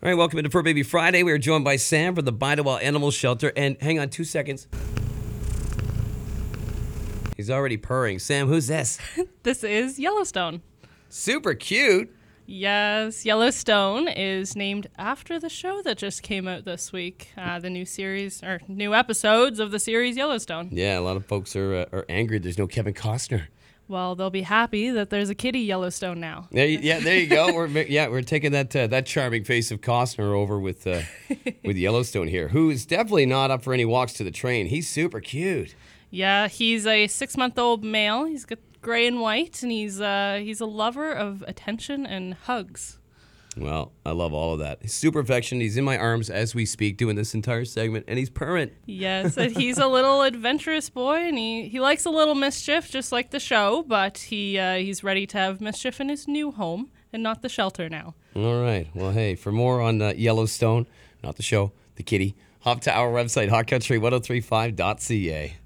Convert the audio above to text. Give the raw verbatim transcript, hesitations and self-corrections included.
All right, welcome into Fur Baby Friday. We are joined by Sam from the Bidewell Animal Shelter. And hang on two seconds. He's already purring. Sam, who's this? This is Yellowstone. Super cute. Yes, Yellowstone is named after the show that just came out this week. Uh, the new series, or new episodes of the series Yellowstone. Yeah, a lot of folks are uh, are angry there's no Kevin Costner. Well, they'll be happy that there's a kitty Yellowstone now. There you, yeah, there you go. We're yeah, we're taking that uh, that charming face of Costner over with uh, with Yellowstone here, who is definitely not up for any walks to the train. He's super cute. Yeah, he's a six-month-old male. He's got gray and white, and he's uh, he's a lover of attention and hugs. Well, I love all of that. He's super affectionate. He's in my arms as we speak, doing this entire segment, and he's purring. Yes, and he's a little adventurous boy, and he, he likes a little mischief, just like the show, but he uh, he's ready to have mischief in his new home and not the shelter now. All right. Well, hey, for more on uh, Yellowstone, not the show, the kitty, hop to our website, hot country ten thirty-five dot c a.